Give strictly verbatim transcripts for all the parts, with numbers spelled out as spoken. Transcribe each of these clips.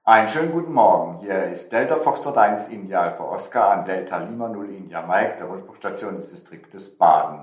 Einen schönen guten Morgen. Hier ist Delta Foxtrot eins India Alpha Oscar an Delta Lima null India Mike, der Rundfunkstation des Distriktes Baden.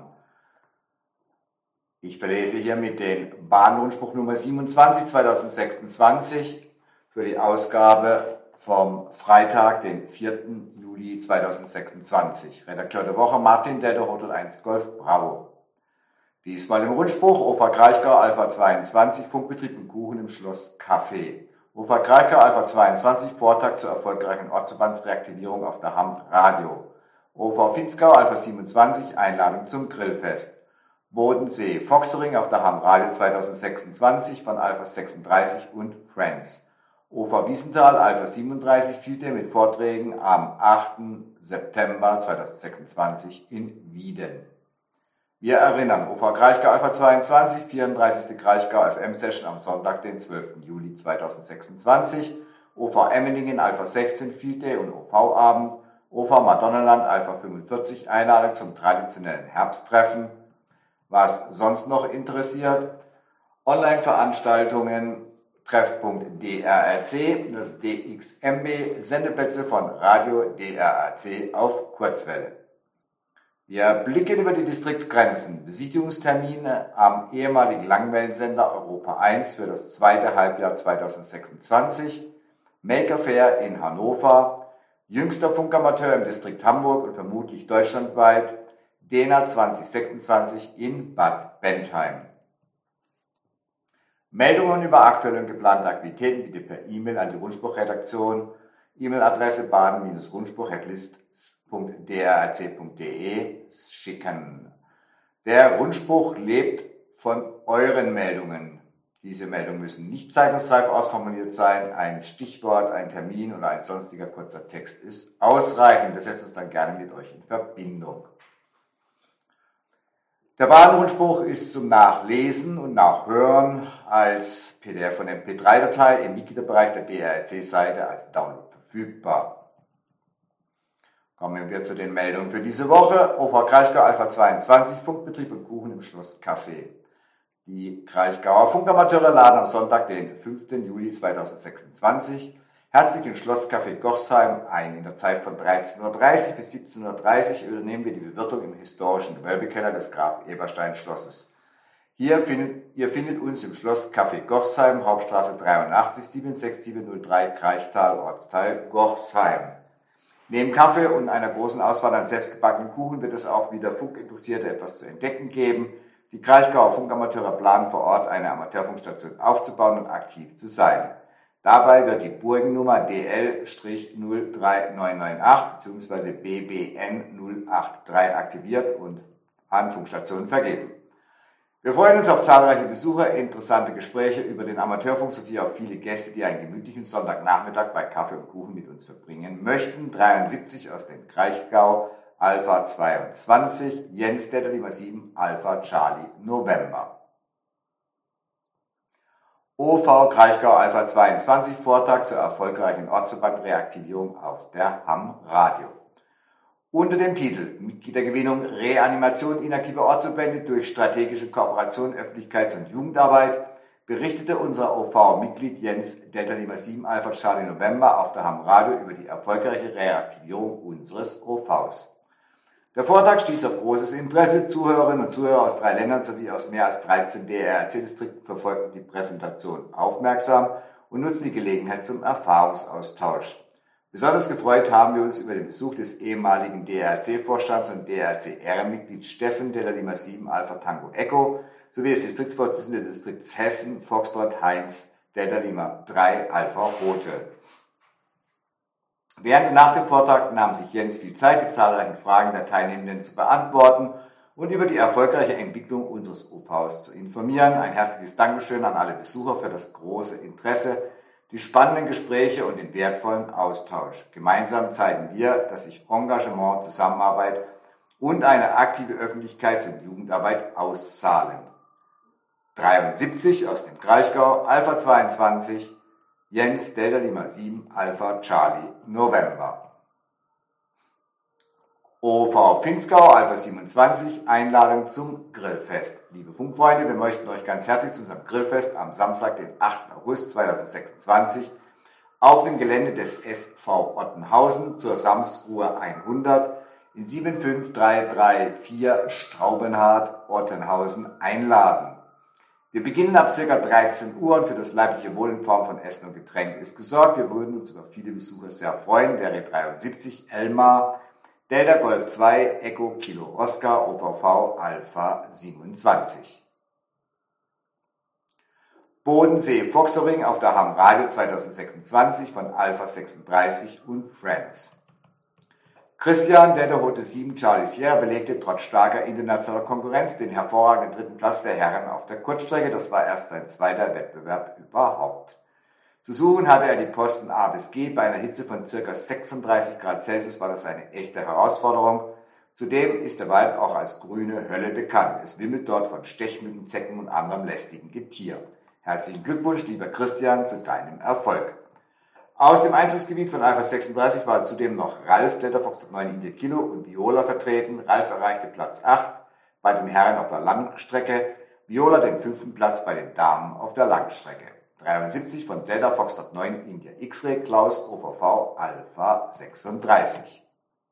Ich verlese hiermit den Baden-Rundspruch Nummer siebenundzwanzig zweitausendsechsundzwanzig für die Ausgabe vom Freitag, den vierten Juli zweitausendsechsundzwanzig. Redakteur der Woche Martin, Delta Hotel eins Golf Bravo. Diesmal im Rundspruch O V Kraichgau Alpha zweiundzwanzig, Funkbetrieb und Kuchen im Schloss Café. O V Kraichgau Alpha zweiundzwanzig, Vortag zur erfolgreichen Ortsverbandsreaktivierung auf der Hamm Radio. O V Finzgau Alpha siebenundzwanzig, Einladung zum Grillfest. Bodensee, Foxering auf der Hamm Radio zweitausendsechsundzwanzig von Alpha sechsunddreißig und Friends. O V Wiesenthal Alpha siebenunddreißig, Field Day mit Vorträgen am achten September zweitausendsechsundzwanzig in Wieden. Wir erinnern, O V Kraichgau Alpha zweiundzwanzig, vierunddreißigste Kraichgau F M-Session am Sonntag, den zwölften Juli zweitausendsechsundzwanzig, O V Emmendingen Alpha sechzehn, Field Day und O V-Abend, O V Madonnenland Alpha fünfundvierzig, Einladung zum traditionellen Herbsttreffen. Was sonst noch interessiert? Online-Veranstaltungen, Treffpunkt D R R C, das D X M B, Sendeplätze von Radio D R R C auf Kurzwelle. Wir blicken über die Distriktgrenzen. Besichtigungstermine am ehemaligen Langwellensender Europa eins für das zweite Halbjahr zweitausendsechsundzwanzig, Maker Fair in Hannover, jüngster Funkamateur im Distrikt Hamburg und vermutlich deutschlandweit, D E N A zweitausendsechsundzwanzig in Bad Bentheim. Meldungen über aktuelle und geplante Aktivitäten bitte per E-Mail an die Rundspruchredaktion. E-Mail-Adresse baden-rundspruch at lists punkt d r r c punkt d e schicken. Der Rundspruch lebt von euren Meldungen. Diese Meldungen müssen nicht zeitungsreif ausformuliert sein. Ein Stichwort, ein Termin oder ein sonstiger kurzer Text ist ausreichend. Wir setzen uns dann gerne mit euch in Verbindung. Der Baden-Rundspruch ist zum Nachlesen und Nachhören als P D F und M P drei Datei im Mitgliederbereich der D R R C-Seite als Download verfügbar. Kommen wir zu den Meldungen für diese Woche. O V Kraichgau Alpha zweiundzwanzig, Funkbetrieb und Kuchen im Schloss Café. Die Kraichgauer Funkamateure laden am Sonntag, den fünften Juli zweitausendsechsundzwanzig, herzlich im Schloss Café Gochsheim ein. In der Zeit von dreizehn Uhr dreißig bis siebzehn Uhr dreißig übernehmen wir die Bewirtung im historischen Gewölbekeller des Graf Eberstein Schlosses. Hier findet, ihr findet uns im Schloss Café Gochsheim, Hauptstraße dreiundachtzig, sieben sechs sieben null drei, Kraichtal, Ortsteil Gochsheim. Neben Kaffee und einer großen Auswahl an selbstgebackenen Kuchen wird es auch wieder Funkinteressierte etwas zu entdecken geben. Die Kraichgauer Funkamateure planen vor Ort eine Amateurfunkstation aufzubauen und aktiv zu sein. Dabei wird die Burgennummer D L null drei neun neun acht bzw. B B N null acht drei aktiviert und an Funkstationen vergeben. Wir freuen uns auf zahlreiche Besucher, interessante Gespräche über den Amateurfunk sowie auf viele Gäste, die einen gemütlichen Sonntagnachmittag bei Kaffee und Kuchen mit uns verbringen möchten. dreiundsiebzig aus dem Kraichgau Alpha zweiundzwanzig, Jens Delta Lima sieben Alpha Charlie November. O V Kraichgau Alpha zweiundzwanzig, Vortag zur erfolgreichen Ortsverbandreaktivierung auf der Hamm Radio. Unter dem Titel Mitgliedergewinnung, Reanimation inaktiver Ortsverbände durch strategische Kooperation, Öffentlichkeits- und Jugendarbeit berichtete unser O V-Mitglied Jens Delta Lima sieben Alpha Charlie November auf der Hamm Radio über die erfolgreiche Reaktivierung unseres O Vs. Der Vortrag stieß auf großes Interesse. Zuhörerinnen und Zuhörer aus drei Ländern sowie aus mehr als dreizehn D R R C-Distrikten verfolgten die Präsentation aufmerksam und nutzten die Gelegenheit zum Erfahrungsaustausch. Besonders gefreut haben wir uns über den Besuch des ehemaligen D R R C-Vorstands und D R R C-Ehrenmitglieds Steffen Delta Lima sieben Alpha Tango Echo sowie des Distriktsvorsitzenden des Distrikts Hessen Foxtrot Heinz Delta Lima drei Alpha Rote. Während und nach dem Vortrag nahm sich Jens viel Zeit, die zahlreichen Fragen der Teilnehmenden zu beantworten und über die erfolgreiche Entwicklung unseres O Vs zu informieren. Ein herzliches Dankeschön an alle Besucher für das große Interesse, die spannenden Gespräche und den wertvollen Austausch. Gemeinsam zeigen wir, dass sich Engagement, Zusammenarbeit und eine aktive Öffentlichkeits- und Jugendarbeit auszahlen. dreiundsiebzig aus dem Kraichgau, Alpha zweiundzwanzig, Jens Delta Lima sieben Alpha Charlie November. O V Finzgau Alpha siebenundzwanzig, Einladung zum Grillfest. Liebe Funkfreunde, wir möchten euch ganz herzlich zu unserem Grillfest am Samstag, den achten August zweitausendsechsundzwanzig auf dem Gelände des S V Ottenhausen zur Samsruhe hundert in sieben fünf drei drei vier Straubenhardt, Ottenhausen einladen. Wir beginnen ab ca. dreizehn Uhr und für das leibliche Wohl in Form von Essen und Getränk ist gesorgt. Wir würden uns über viele Besucher sehr freuen. Wäre dreiundsiebzig Elmar, Delta Golf zwei, Echo Kilo Oscar, O V V Alpha siebenundzwanzig. Bodensee Foxoring auf der Ham Radio zweitausendsechsundzwanzig von Alpha sechsunddreißig und Friends. Christian, der der Hotel sieben Charlie Sierra, belegte trotz starker internationaler Konkurrenz den hervorragenden dritten Platz der Herren auf der Kurzstrecke. Das war erst sein zweiter Wettbewerb überhaupt. Zu suchen hatte er die Posten A bis G. Bei einer Hitze von ca. sechsunddreißig Grad Celsius war das eine echte Herausforderung. Zudem ist der Wald auch als grüne Hölle bekannt. Es wimmelt dort von Stechmücken, Zecken und anderem lästigen Getier. Herzlichen Glückwunsch, lieber Christian, zu deinem Erfolg. Aus dem Einzugsgebiet von Alpha sechsunddreißig waren zudem noch Ralf, Delta Fox neun India Kilo und Viola vertreten. Ralf erreichte Platz acht bei den Herren auf der Langstrecke, Viola den fünften Platz bei den Damen auf der Langstrecke. dreiundsiebzig von Delta Fox neun India X-Ray, Klaus, O V V Alpha sechsunddreißig.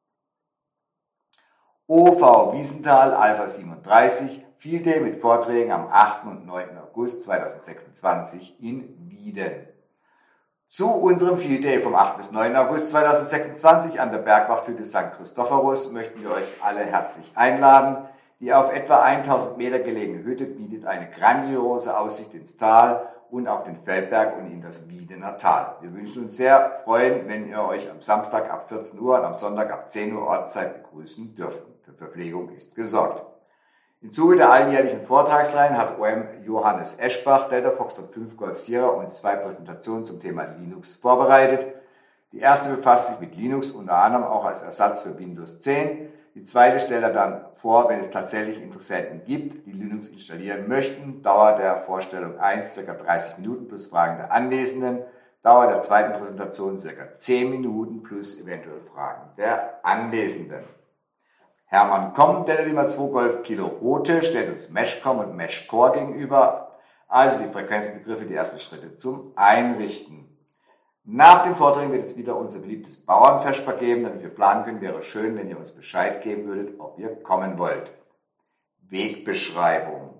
O V Wiesenthal Alpha siebenunddreißig, Field Day mit Vorträgen am achten und neunten August zweitausendsechsundzwanzig in Wieden. Zu unserem Field Day vom achten bis neunten August zweitausendsechsundzwanzig an der Bergwachthütte Sankt Christophorus möchten wir euch alle herzlich einladen. Die auf etwa tausend Meter gelegene Hütte bietet eine grandiose Aussicht ins Tal und auf den Feldberg und in das Wiedener Tal. Wir wünschen uns sehr freuen, wenn ihr euch am Samstag ab vierzehn Uhr und am Sonntag ab zehn Uhr Ortszeit begrüßen dürfen. Für Verpflegung ist gesorgt. Im Zuge der alljährlichen Vortragsreihen hat O M Johannes Eschbach, Delta Fox fünf Golf Sierra, uns zwei Präsentationen zum Thema Linux vorbereitet. Die erste befasst sich mit Linux, unter anderem auch als Ersatz für Windows zehn. Die zweite stellt er dann vor, wenn es tatsächlich Interessenten gibt, die Linux installieren möchten. Dauer der Vorstellung eins, ca. dreißig Minuten plus Fragen der Anwesenden. Dauer der zweiten Präsentation ca. zehn Minuten plus eventuell Fragen der Anwesenden. Hermann Komm, Delta Lima zwei Golf Kilo Rote, stellt uns Meshcom und Meshcore gegenüber, also die Frequenzbegriffe, die ersten Schritte zum Einrichten. Nach dem Vortrag wird es wieder unser beliebtes Bauernfesper geben, damit wir planen können. Wäre schön, wenn ihr uns Bescheid geben würdet, ob ihr kommen wollt. Wegbeschreibung.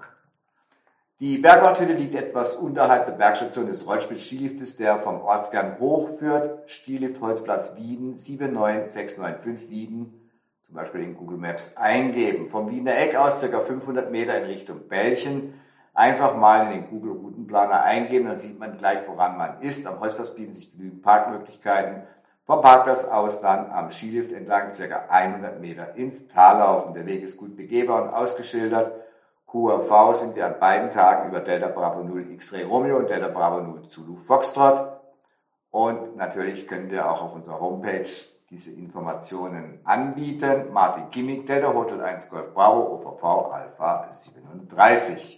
Die Bergwachthütte liegt etwas unterhalb der Bergstation des Rollspitz-Skiliftes, der vom Ortskern hochführt. Skilift Holzplatz Wieden, sieben neun sechs neun fünf Wieden. Zum Beispiel in Google Maps eingeben. Vom Wiener Eck aus ca. fünfhundert Meter in Richtung Belchen. Einfach mal in den Google Routenplaner eingeben, dann sieht man gleich, woran man ist. Am Holzplatz bieten sich genügend Parkmöglichkeiten. Vom Parkplatz aus dann am Skilift entlang ca. hundert Meter ins Tal laufen. Der Weg ist gut begehbar und ausgeschildert. Q R V sind wir an beiden Tagen über Delta Bravo null X-Ray Romeo und Delta Bravo null Zulu Foxtrot. Und natürlich können wir auch auf unserer Homepage diese Informationen anbieten. Martin Kimmig, Delta Hotel eins Golf Bravo, O V V Alpha siebenunddreißig.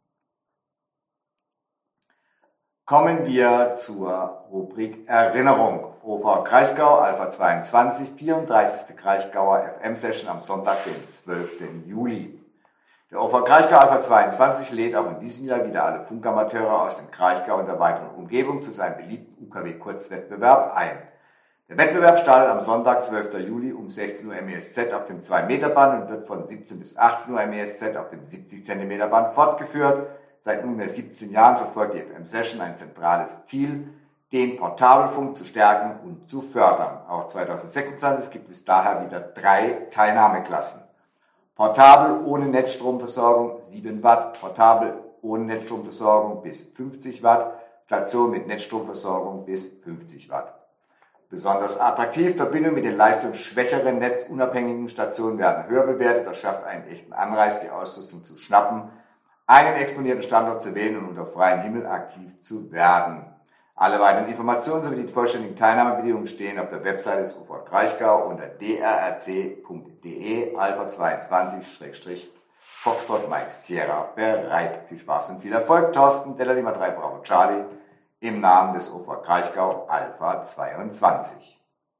Kommen wir zur Rubrik Erinnerung. O V Kraichgau Alpha zweiundzwanzig, vierunddreißigste Kraichgauer F M-Session am Sonntag, den zwölften Juli. Der O V Kraichgau Alpha zweiundzwanzig lädt auch in diesem Jahr wieder alle Funkamateure aus dem Kraichgau und der weiteren Umgebung zu seinem beliebten U K W-Kurzwettbewerb ein. Der Wettbewerb startet am Sonntag, zwölften Juli um sechzehn Uhr M E S Z auf dem zwei Meter Band und wird von siebzehn bis achtzehn Uhr M E S Z auf dem siebzig Zentimeter Band fortgeführt. Seit nunmehr siebzehn Jahren verfolgt die F M-Session ein zentrales Ziel, den Portabelfunk zu stärken und zu fördern. Auch zweitausendsechsundzwanzig gibt es daher wieder drei Teilnahmeklassen. Portabel ohne Netzstromversorgung sieben Watt, Portabel ohne Netzstromversorgung bis fünfzig Watt, Station mit Netzstromversorgung bis fünfzig Watt. Besonders attraktiv, Verbindungen mit den leistungsschwächeren netzunabhängigen Stationen werden höher bewertet. Das schafft einen echten Anreiz, die Ausrüstung zu schnappen, einen exponierten Standort zu wählen und unter freiem Himmel aktiv zu werden. Alle weiteren Informationen sowie die vollständigen Teilnahmebedingungen stehen auf der Webseite des U V Kraichgau unter d r r c punkt d e Alpha zweiundzwanzig Foxtrot Mike Sierra bereit. Viel Spaß und viel Erfolg. Thorsten, Delta Lima drei Bravo Charlie im Namen des O V Kraichgau Alpha zweiundzwanzig.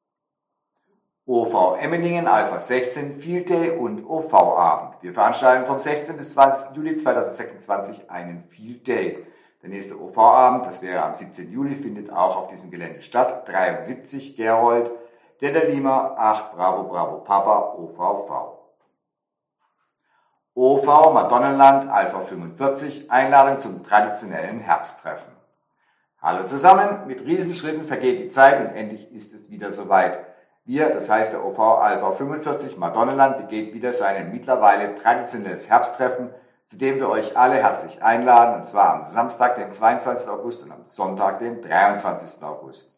O V Emmendingen Alpha sechzehn, Field Day und O V-Abend. Wir veranstalten vom sechzehnten bis zwanzigsten Juli zweitausendsechsundzwanzig einen Field Day. Der nächste O V-Abend, das wäre am siebzehnten Juli, findet auch auf diesem Gelände statt. dreiundsiebzig Gerold, Delta Lima, acht Bravo Bravo Papa, O V V. O V Madonnenland, Alpha fünfundvierzig, Einladung zum traditionellen Herbsttreffen. Hallo zusammen, mit Riesenschritten vergeht die Zeit und endlich ist es wieder soweit. Wir, das heißt der O V Alpha fünfundvierzig Madonnenland, begeht wieder sein mittlerweile traditionelles Herbsttreffen, zu dem wir euch alle herzlich einladen, und zwar am Samstag, den zweiundzwanzigsten August und am Sonntag, den dreiundzwanzigsten August.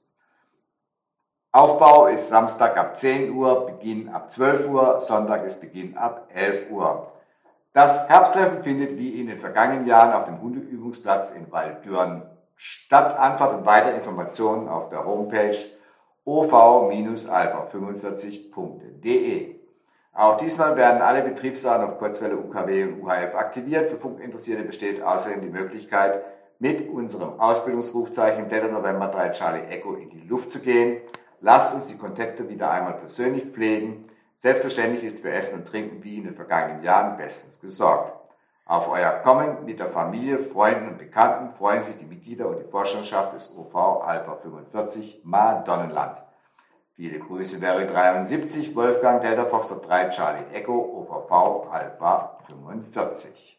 Aufbau ist Samstag ab zehn Uhr, Beginn ab zwölf Uhr, Sonntag ist Beginn ab elf Uhr. Das Herbsttreffen findet wie in den vergangenen Jahren auf dem Hundeübungsplatz in Waldürn statt. Anfahrt und weitere Informationen auf der Homepage o v Alpha fünfundvierzig punkt de. Auch diesmal werden alle Betriebsdaten auf Kurzwelle, U K W und U H F aktiviert. Für Funkinteressierte besteht außerdem die Möglichkeit, mit unserem Ausbildungsrufzeichen Delta November drei Charlie Echo in die Luft zu gehen. Lasst uns die Kontakte wieder einmal persönlich pflegen. Selbstverständlich ist für Essen und Trinken wie in den vergangenen Jahren bestens gesorgt. Auf euer Kommen mit der Familie, Freunden und Bekannten freuen sich die Mitglieder und die Vorstandschaft des O V Alpha fünfundvierzig Madonnenland. Viele Grüße, Barry dreiundsiebzig, Wolfgang Delta Foxtrot drei Charlie Echo, O V V Alpha fünfundvierzig.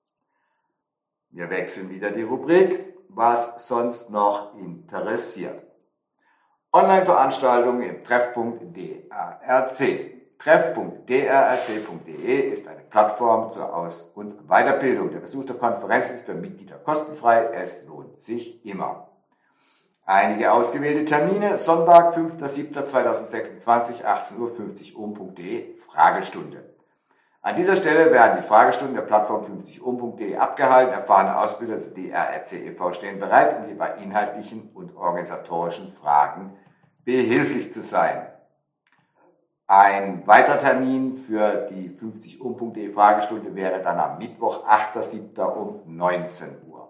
Wir wechseln wieder die Rubrik, was sonst noch interessiert. Online-Veranstaltungen im Treffpunkt D R R C. Treffpunkt d r r c punkt de ist eine Plattform zur Aus- und Weiterbildung. Der Besuch der Konferenz ist für Mitglieder kostenfrei. Es lohnt sich immer. Einige ausgewählte Termine. Sonntag, fünfter siebter zweitausendsechsundzwanzig, achtzehn Uhr fünfzig ohm punkt de, Fragestunde. An dieser Stelle werden die Fragestunden der Plattform fünfzig ohm punkt de abgehalten. Erfahrene Ausbilder des D R R C e V stehen bereit, um dir bei inhaltlichen und organisatorischen Fragen behilflich zu sein. Ein weiterer Termin für die fünfzig ohm punkt de Fragestunde wäre dann am Mittwoch, achter siebter um neunzehn Uhr.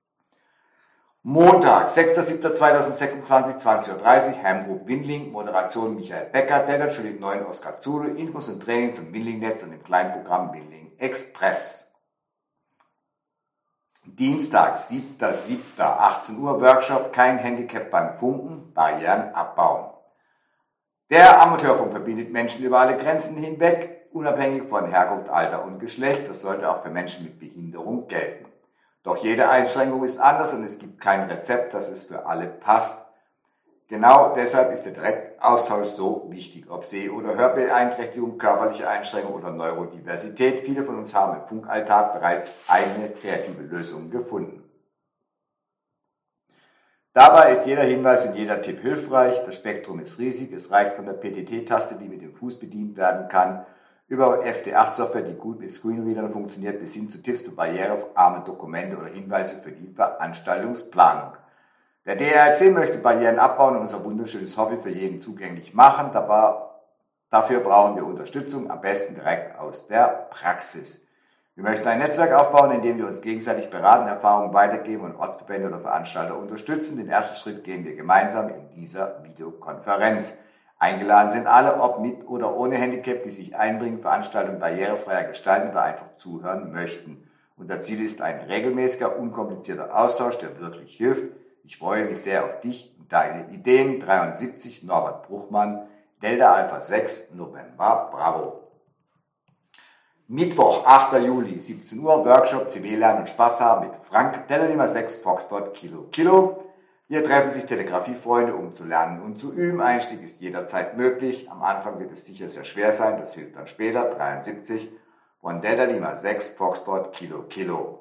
Montag, sechster siebter zweitausendsechsundzwanzig, zwanzig Uhr dreißig, Heimgrupp Windling, Moderation Michael Becker, Delta Juliet neun Oskar Zulu, Infos und Trainings zum Windling-Netz und dem Kleinprogramm Windling Express. Dienstag, siebter siebter achtzehn Uhr, Workshop Kein Handicap beim Funken, Barrieren abbauen. Der Amateurfunk verbindet Menschen über alle Grenzen hinweg, unabhängig von Herkunft, Alter und Geschlecht. Das sollte auch für Menschen mit Behinderung gelten. Doch jede Einschränkung ist anders und es gibt kein Rezept, das es für alle passt. Genau deshalb ist der Direktaustausch so wichtig. Ob Seh- oder Hörbeeinträchtigung, körperliche Einschränkung oder Neurodiversität. Viele von uns haben im Funkalltag bereits eigene kreative Lösungen gefunden. Dabei ist jeder Hinweis und jeder Tipp hilfreich. Das Spektrum ist riesig. Es reicht von der P T T-Taste, die mit dem Fuß bedient werden kann, über F D acht Software, die gut mit Screenreadern funktioniert, bis hin zu Tipps für barrierearme Dokumente oder Hinweise für die Veranstaltungsplanung. Der D R R C möchte Barrieren abbauen und unser wunderschönes Hobby für jeden zugänglich machen. Dabei, dafür brauchen wir Unterstützung, am besten direkt aus der Praxis. Wir möchten ein Netzwerk aufbauen, in dem wir uns gegenseitig beraten, Erfahrungen weitergeben und Ortsverbände oder Veranstalter unterstützen. Den ersten Schritt gehen wir gemeinsam in dieser Videokonferenz. Eingeladen sind alle, ob mit oder ohne Handicap, die sich einbringen, Veranstaltungen barrierefreier gestalten oder einfach zuhören möchten. Unser Ziel ist ein regelmäßiger, unkomplizierter Austausch, der wirklich hilft. Ich freue mich sehr auf dich und deine Ideen. dreiundsiebzig Norbert Bruchmann, Delta Alpha sechs November Bravo. Mittwoch, achter Juli, siebzehn Uhr, Workshop C W Lernen und Spaß haben mit Frank, Delta Lima sechs Foxtrot Kilo Kilo. Hier treffen sich Telegrafiefreunde, um zu lernen und zu üben. Einstieg ist jederzeit möglich. Am Anfang wird es sicher sehr schwer sein, das hilft dann später. dreiundsiebzig von Delta Lima sechs Foxtrot Kilo Kilo.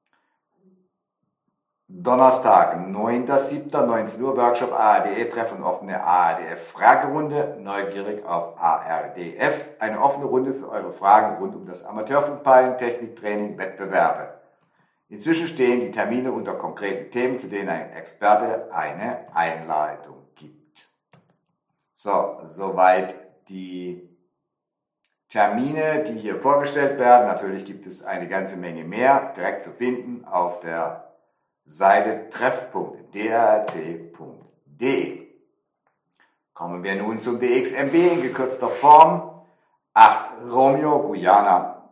Donnerstag, neunter siebter neunzehn Uhr, Workshop A R D E-Treffen, offene A R D F-Fragerunde, neugierig auf A R D F. Eine offene Runde für eure Fragen rund um das Amateurfunkpeilen, Technik, Training, Wettbewerbe. Inzwischen stehen die Termine unter konkreten Themen, zu denen ein Experte eine Einleitung gibt. So, soweit die Termine, die hier vorgestellt werden. Natürlich gibt es eine ganze Menge mehr, direkt zu finden auf der Seite treff punkt d r r c punkt de. Kommen wir nun zum D X M B in gekürzter Form. acht Romeo Guyana.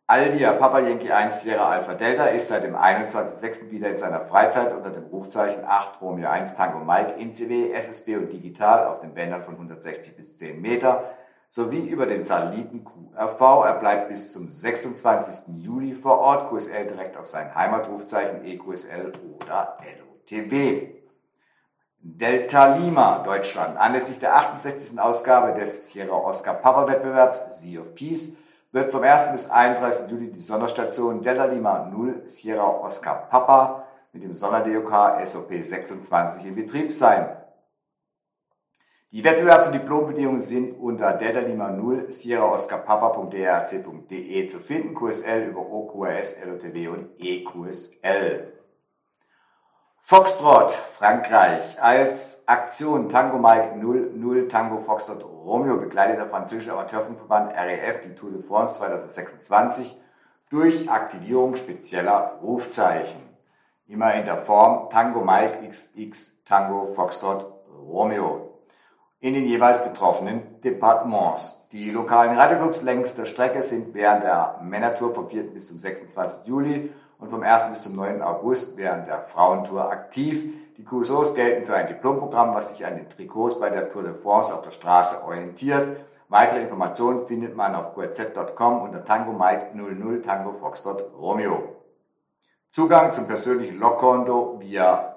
Aldia Papa Yankee eins Sierra Alpha Delta ist seit dem einundzwanzigsten sechsten wieder in seiner Freizeit unter dem Rufzeichen acht Romeo eins Tango Mike in C W, S S B und digital auf den Bändern von hundertsechzig bis zehn Meter sowie über den Satelliten Q R V. Er bleibt bis zum sechsundzwanzigsten Juli vor Ort, Q S L direkt auf sein Heimatrufzeichen E Q S L oder L O T B. Delta Lima, Deutschland. Anlässlich der achtundsechzigsten Ausgabe des Sierra Oscar Papa Wettbewerbs Sea of Peace wird vom ersten bis einunddreißigsten Juli die Sonderstation Delta Lima null Sierra Oscar Papa mit dem Sonder-D O K S O P sechsundzwanzig in Betrieb sein. Die Wettbewerbs- und Diplombedingungen sind unter Delta Lima null Sierra Oscar Papa punkt d r c punkt d e zu finden, Q S L über O Q R S, L O T W und E Q S L. Foxtrot, Frankreich. Als Aktion Tango Mike null null Tango Foxtrot Romeo begleitet der französische Amateurfunkverband R E F die Tour de France zweitausendsechsundzwanzig durch Aktivierung spezieller Rufzeichen. Immer in der Form Tango Mike X X Tango Foxtrot Romeo in den jeweils betroffenen Departements. Die lokalen Radioclubs längs der Strecke sind während der Männertour vom vierten bis zum sechsundzwanzigsten Juli und vom ersten bis zum neunten August während der Frauentour aktiv. Die Q S Os gelten für ein Diplomprogramm, was sich an den Trikots bei der Tour de France auf der Straße orientiert. Weitere Informationen findet man auf q r z punkt com unter Tango Mike null null Tango Foxtrot Romeo. Zugang zum persönlichen Logkonto via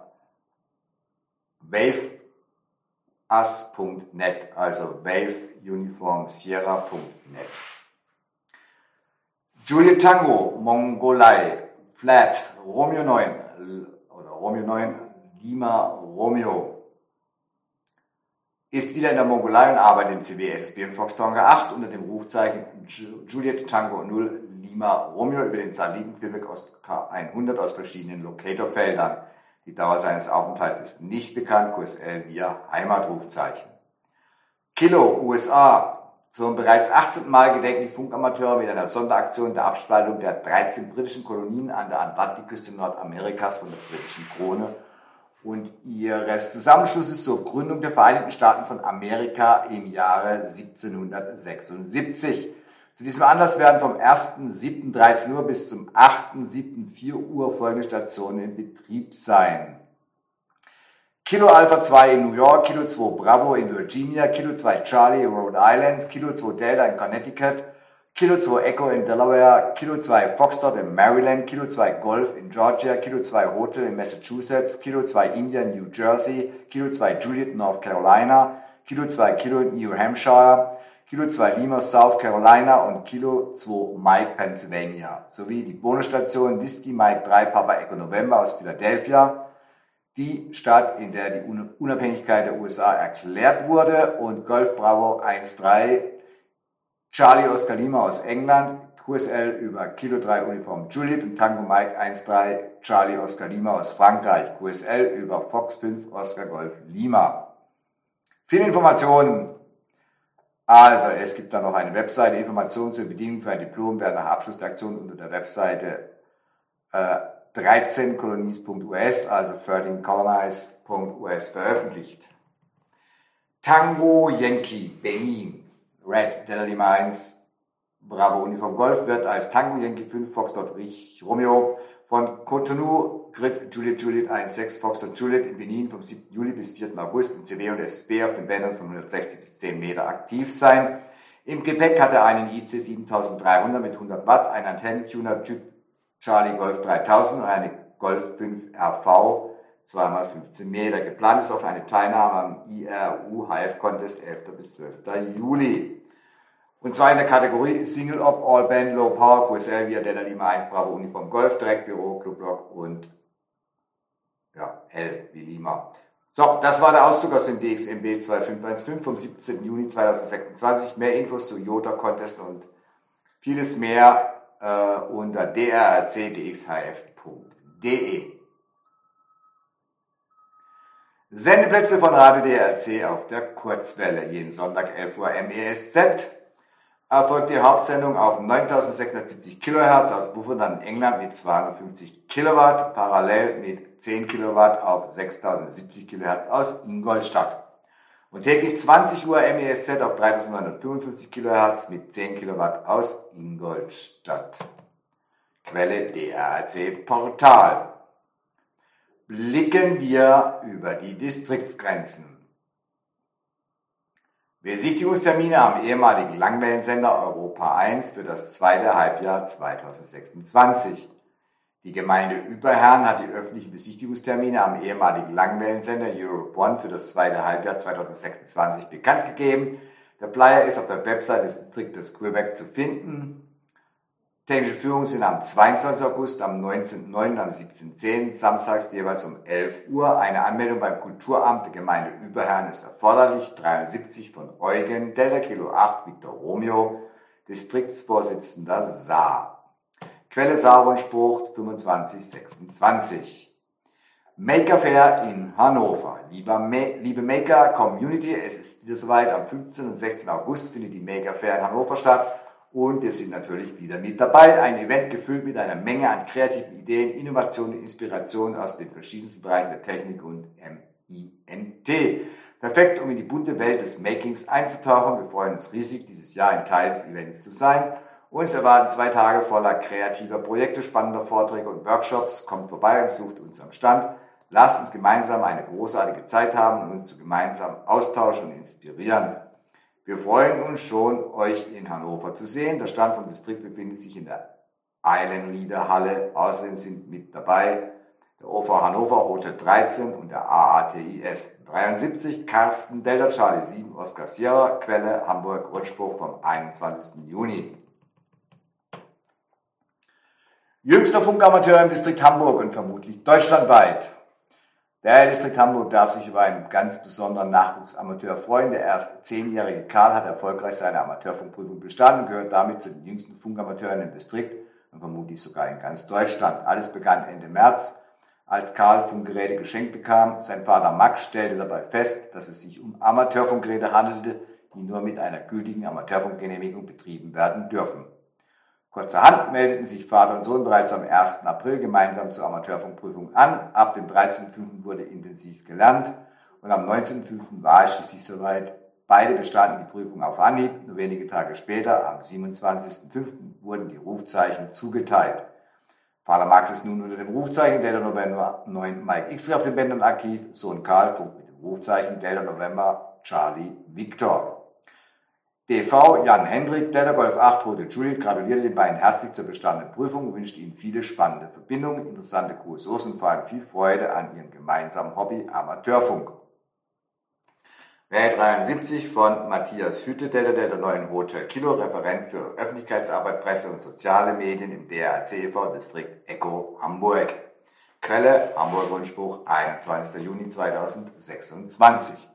wave as punkt net, also wave uniform sierra punkt net. Juliet Tango, Mongolei, Flat, Romeo neun oder Romeo neun, Lima Romeo ist wieder in der Mongolei und arbeitet in C W, S S B und Fox Tonga acht unter dem Rufzeichen Juliet Tango null Lima Romeo über den Satelliten Quebec Oscar hundert aus verschiedenen Locatorfeldern. Die Dauer seines Aufenthalts ist nicht bekannt, Q S L via Heimatrufzeichen. Kilo, U S A. Zum bereits achtzehnten Mal gedenken die Funkamateure mit einer Sonderaktion der Abspaltung der dreizehn britischen Kolonien an der Atlantikküste Nordamerikas von der britischen Krone und ihres Zusammenschlusses zur Gründung der Vereinigten Staaten von Amerika im Jahre siebzehnhundertsechsundsiebzig. Zu diesem Anlass werden vom ersten siebten dreizehn Uhr bis zum achten siebten vier Uhr folgende Stationen in Betrieb sein. Kilo Alpha zwei in New York, Kilo zwei Bravo in Virginia, Kilo zwei Charlie in Rhode Island, Kilo zwei Delta in Connecticut, Kilo zwei Echo in Delaware, Kilo zwei Foxtrot in Maryland, Kilo zwei Golf in Georgia, Kilo zwei Hotel in Massachusetts, Kilo zwei India in New Jersey, Kilo zwei Juliet North Carolina, Kilo zwei Kilo in New Hampshire, Kilo zwei Lima South Carolina und Kilo zwei Mike Pennsylvania, sowie die Bonusstation Whiskey Mike drei Papa Echo November aus Philadelphia, die Stadt, in der die Unabhängigkeit der U S A erklärt wurde, und Golf Bravo eins drei Charlie Oscar Lima aus England, Q S L über Kilo drei Uniform Juliet und Tango Mike eins drei Charlie Oscar Lima aus Frankreich, Q S L über Fox fünf Oscar Golf Lima. Viele Informationen. Also, es gibt da noch eine Webseite, Informationen zu den Bedingungen für ein Diplom werden nach Abschluss der Aktion unter der Webseite äh, dreizehn colonies punkt u s, also dreizehn colonies punkt u s veröffentlicht. Tango Yankee, Benin, Red Delta Lima eins, Bravo Uniform Golf wird als Tango Yankee fünf Foxtrot Romeo von Cotonou, Grid Juliet Juliet eins sechs Foxtrot Juliet in Benin vom siebten Juli bis vierten August in C W und S S B auf den Bändern von hundertsechzig bis zehn Meter aktiv sein. Im Gepäck hat er einen I C siebentausenddreihundert mit hundert Watt, einen Antennentuner Typ Charlie Golf dreitausend und eine Golf fünf R V zwei mal fünfzehn Meter. Geplant ist auch eine Teilnahme am I R U H F Contest elften bis zwölften Juli. Und zwar in der Kategorie Single Op, All Band, Low Power, Q S L via Delta Lima eins Bravo Uniform Golf, Direktbüro, Clubblock und ja, L wie Lima. So, das war der Auszug aus dem D X M B zwei fünf eins fünf vom siebzehnten Juni zweitausendsechsundzwanzig. Mehr Infos zu Jota Contest und vieles mehr äh, unter d r r c d x h f punkt d e. Sendeplätze von Radio D R C auf der Kurzwelle. Jeden Sonntag elf Uhr M E S Z erfolgt die Hauptsendung auf neuntausendsechshundertsiebzig Kilohertz aus Wufferdan, England mit zweihundertfünfzig Kilowatt, parallel mit zehn Kilowatt auf sechstausendsiebzig Kilohertz aus Ingolstadt. Und täglich zwanzig Uhr M E S Z auf dreitausendneunhundertfünfundfünfzig Kilohertz mit zehn Kilowatt aus Ingolstadt. Quelle D R A C Portal. Blicken wir über die Distriktsgrenzen. Besichtigungstermine am ehemaligen Langwellensender Europa eins für das zweite Halbjahr zweitausendsechsundzwanzig. Die Gemeinde Überherrn hat die öffentlichen Besichtigungstermine am ehemaligen Langwellensender Europe One für das zweite Halbjahr zweitausendsechsundzwanzig bekannt gegeben. Der Flyer ist auf der Website des Distriktes Quebec zu finden. Technische Führungen sind am zweiundzwanzigsten August, am neunzehnten neunten und am siebzehnten zehnten samstags jeweils um elf Uhr. Eine Anmeldung beim Kulturamt der Gemeinde Überherrn ist erforderlich. dreiundsiebzig von Eugen, Delta Kilo acht, Victor Romeo, Distriktsvorsitzender Saar. Quelle Saarrundspruch fünfundzwanzig sechsundzwanzig. Maker Fair in Hannover. Lieber Ma liebe Maker Community, es ist wieder soweit. Am fünfzehnten und sechzehnten August findet die Maker Fair in Hannover statt. Und wir sind natürlich wieder mit dabei. Ein Event gefüllt mit einer Menge an kreativen Ideen, Innovationen und Inspirationen aus den verschiedensten Bereichen der Technik und M I N T. Perfekt, um in die bunte Welt des Makings einzutauchen. Wir freuen uns riesig, dieses Jahr ein Teil des Events zu sein. Uns erwarten zwei Tage voller kreativer Projekte, spannender Vorträge und Workshops. Kommt vorbei und besucht uns am Stand. Lasst uns gemeinsam eine großartige Zeit haben und uns zu gemeinsam austauschen und inspirieren. Wir freuen uns schon, euch in Hannover zu sehen. Der Stand vom Distrikt befindet sich in der Island Leader Halle. Außerdem sind mit dabei der O V Hannover Hotel dreizehn und der A A T I S dreiundsiebzig, Carsten, Delta Charlie sieben, Oscar Sierra, Quelle Hamburg, Rundspruch vom einundzwanzigsten Juni. Jüngster Funkamateur im Distrikt Hamburg und vermutlich deutschlandweit. Der Distrikt Hamburg darf sich über einen ganz besonderen Nachwuchsamateur freuen. Der erst zehnjährige Karl hat erfolgreich seine Amateurfunkprüfung bestanden und gehört damit zu den jüngsten Funkamateuren im Distrikt und vermutlich sogar in ganz Deutschland. Alles begann Ende März, als Karl Funkgeräte geschenkt bekam. Sein Vater Max stellte dabei fest, dass es sich um Amateurfunkgeräte handelte, die nur mit einer gültigen Amateurfunkgenehmigung betrieben werden dürfen. Kurzerhand meldeten sich Vater und Sohn bereits am ersten April gemeinsam zur Amateurfunkprüfung an. Ab dem dreizehnten fünften wurde intensiv gelernt und am neunzehnten fünften war es schließlich soweit. Beide bestanden die Prüfung auf Anhieb. Nur wenige Tage später, am siebenundzwanzigsten fünften, wurden die Rufzeichen zugeteilt. Vater Max ist nun unter dem Rufzeichen Delta November neun Mike X-Ray auf den Bändern aktiv. Sohn Karl funkt mit dem Rufzeichen Delta November Charlie Victor. D V Jan Hendrik, Delta Golf acht, Hotel Juliet, gratuliert den beiden herzlich zur bestandenen Prüfung und wünscht ihnen viele spannende Verbindungen, interessante Q S Os und vor allem viel Freude an ihrem gemeinsamen Hobby Amateurfunk. Welle dreiundsiebzig von Matthias Hütte, Delta Delta neun Hotel Kilo, Referent für Öffentlichkeitsarbeit, Presse und soziale Medien im D R A C E V Distrikt Echo Hamburg. Quelle Hamburg Rundspruch, einundzwanzigsten Juni zweitausendsechsundzwanzig.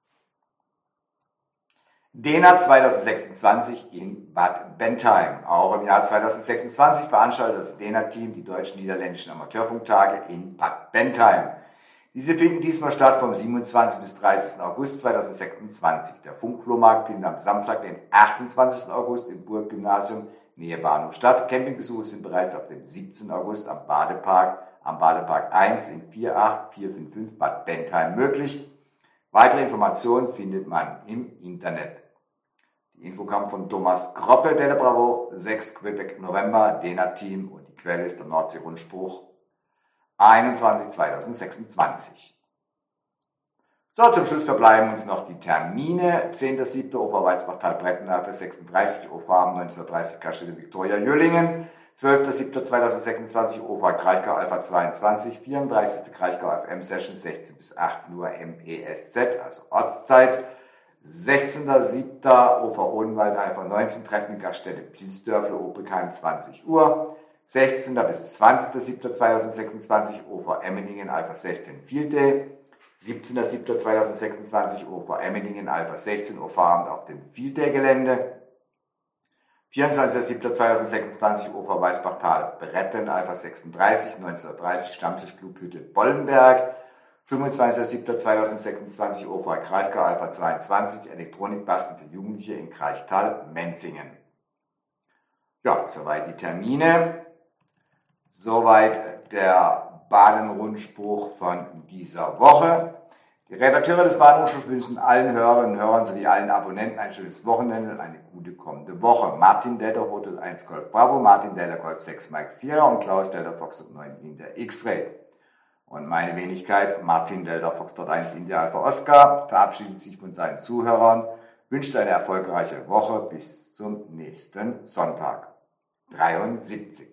DENA zweitausendsechsundzwanzig in Bad Bentheim. Auch im Jahr zweitausendsechsundzwanzig veranstaltet das DENA-Team die deutsch-niederländischen Amateurfunktage in Bad Bentheim. Diese finden diesmal statt vom siebenundzwanzigsten bis dreißigsten August zweitausendsechsundzwanzig. Der Funkflohmarkt findet am Samstag, den achtundzwanzigsten August im Burggymnasium Nähe Bahnhof statt. Campingbesuche sind bereits ab dem siebzehnten August am Badepark, am Badepark eins in vier acht vier fünf fünf Bad Bentheim möglich. Weitere Informationen findet man im Internet. Die Info kam von Thomas Groppe, Delta Bravo sechs Quebec November, DENA-Team und die Quelle ist der Nordsee-Rundspruch einundzwanzig zweitausendsechsundzwanzig. So, zum Schluss verbleiben uns noch die Termine. zehnten siebten O V Weißbachtal-Bretten für sechsunddreißig, O V am neunzehnhundertdreißig Karstadt Victoria Jüllingen, zwölften siebten zweitausendsechsundzwanzig O V Kraichgau Alpha zweiundzwanzig, vierunddreißigsten Kraichgau F M Session sechzehn bis achtzehn Uhr M E S Z, also Ortszeit, sechzehnten siebten O V Odenwald Alpha neunzehn, Treffen in Gaststätte Pilsdörfle, Obrigheim zwanzig Uhr, sechzehnten bis zwanzigsten siebten zweitausendsechsundzwanzig O V Emmendingen Alpha sechzehn Field Day, siebzehnten siebten zweitausendsechsundzwanzig O V Emmendingen Alpha sechzehn O V-Abend auf dem Field Day Gelände, vierundzwanzigsten siebten zweitausendsechsundzwanzig O V Weißbachtal Bretten Alpha sechsunddreißig, neunzehnhundertdreißig Stammtisch Clubhütte Bollenberg, fünfundzwanzigsten siebten zweitausendsechsundzwanzig O V Kraichgau Alpha zweiundzwanzig Elektronikbasteln für Jugendliche in Kraichtal-Menzingen. Ja, soweit die Termine, soweit der Bahnenrundspruch von dieser Woche. Die Redakteure des Bahnhofs wünschen allen Hörerinnen und Hörern sowie allen Abonnenten ein schönes Wochenende und eine gute kommende Woche. Martin Delta Hotel eins Golf Bravo, Martin Delta Golf sechs Mike Sierra und Klaus Delta Foxtrot neun India X-Ray. Und meine Wenigkeit, Martin Delta Foxtrot eins India Alpha Oscar, verabschiedet sich von seinen Zuhörern, wünscht eine erfolgreiche Woche bis zum nächsten Sonntag. dreiundsiebzig.